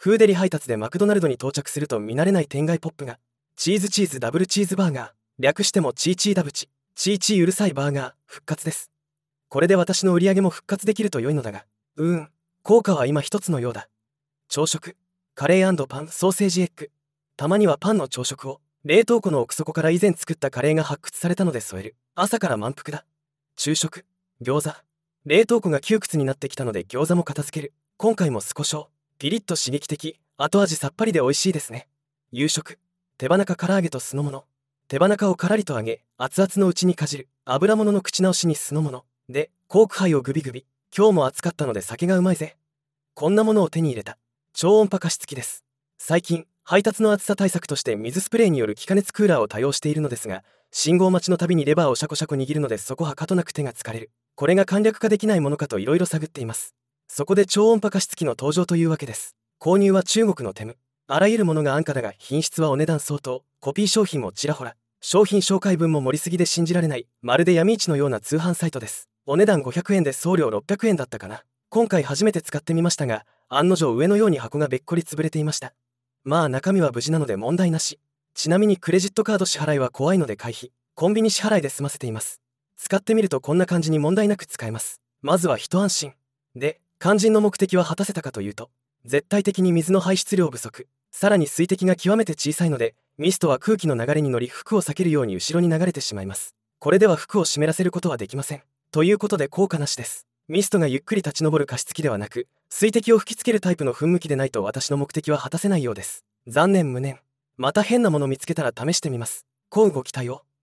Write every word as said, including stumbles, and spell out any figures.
フーデリ配達でマクドナルドに到着すると見慣れない店外ポップが、チーズチーズダブルチーズバーガー、略してもチーチーダブチ、チーチーうるさいバーガー、復活です。これで私の売り上げも復活できると良いのだが、うーん、効果は今一つのようだ。朝食、カレー&パン、ソーセージエッグ。たまにはパンの朝食を、冷凍庫の奥底から以前作ったカレーが発掘されたので添える。朝から満腹だ。昼食、餃子。冷凍庫が窮屈になってきたので餃子も片付ける。今回も少しピリッと刺激的、後味さっぱりで美味しいですね。夕食、手羽中唐揚げと酢の物。手羽中をからりと揚げ、熱々のうちにかじる。油物の口直しに酢の物。で、コーク杯をグビグビ。今日も暑かったので酒がうまいぜ。こんなものを手に入れた。超音波加湿器です。最近、配達の暑さ対策として水スプレーによる気化熱クーラーを多用しているのですが、信号待ちのたびにレバーをシャコシャコ握るのでそこはかとなく手が疲れる。これが簡略化できないものかといろいろ探っています。そこで超音波加湿器の登場というわけです。購入は中国のテム。あらゆるものが安価だが品質はお値段相当。コピー商品もちらほら。商品紹介文も盛りすぎで信じられない。まるで闇市のような通販サイトです。お値段ごひゃくえんで送料ろっぴゃくえんだったかな。今回初めて使ってみましたが、案の定上のように箱がべっこり潰れていました。まあ中身は無事なので問題なし。ちなみにクレジットカード支払いは怖いので回避。コンビニ支払いで済ませています。使ってみるとこんな感じに問題なく使えます。まずは一安心。で、肝心の目的は果たせたかというと、絶対的に水の排出量不足。さらに水滴が極めて小さいので、ミストは空気の流れに乗り服を避けるように後ろに流れてしまいます。これでは服を湿らせることはできません。ということで効果なしです。ミストがゆっくり立ち上る加湿器ではなく、水滴を吹きつけるタイプの噴霧器でないと私の目的は果たせないようです。残念無念。また変なもの見つけたら試してみます。乞うご期待を。